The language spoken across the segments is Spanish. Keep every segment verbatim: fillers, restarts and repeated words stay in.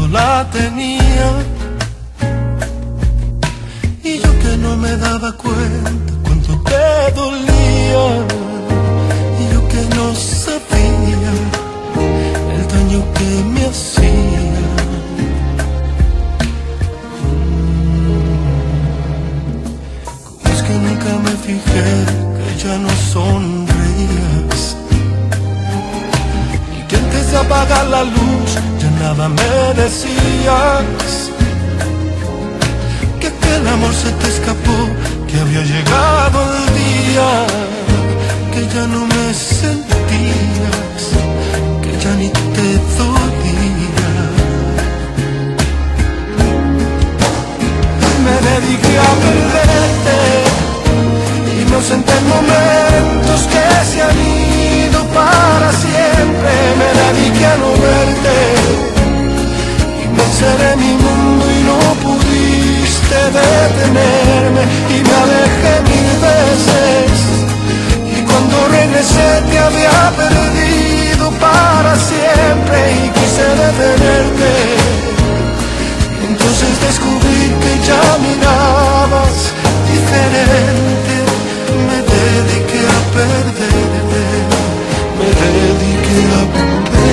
la tenía. Y yo que no me daba cuenta cuánto te dolía. Y yo que no sabía el daño que me hacía. ¿Cómo es que nunca me fijé que ya no sonreías? Y que antes de apagar la luz ya nada me decías. Que aquel amor se te escapó, que había llegado el día, que ya no me sentías, que ya ni te dolía. Me dediqué a perderte y me ausenté en momentos que se han ido para siempre. Me dediqué a no verte y me encerré en mi mundo y no pudiste detenerme. Y me alejé mil veces y cuando regresé te había perdido para siempre. Y quise detenerte, entonces descubrí que ya mirabas diferente. Me dediqué a perderte, me dediqué a perderte.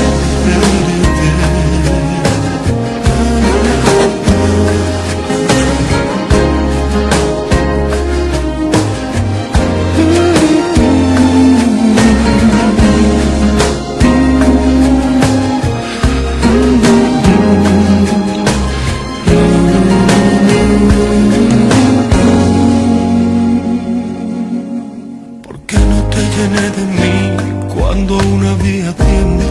De mí cuando aún había tiempo,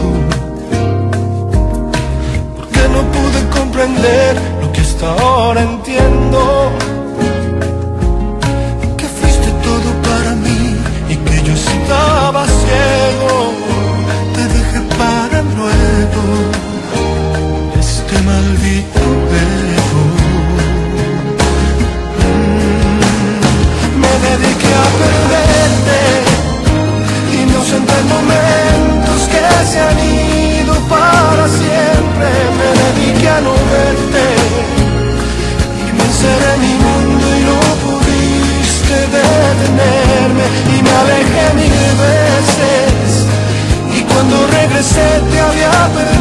porque no pude comprender lo que hasta ahora entiendo, que fuiste todo para mí y que yo estaba ciego. Te dejé para luego este maldito ego. mm, me dediqué a perderte en momentos que se han ido para siempre. Me dediqué a no verte y me encerré en mi mundo y no pudiste detenerme. Y me alejé mil veces y cuando regresé te había perdido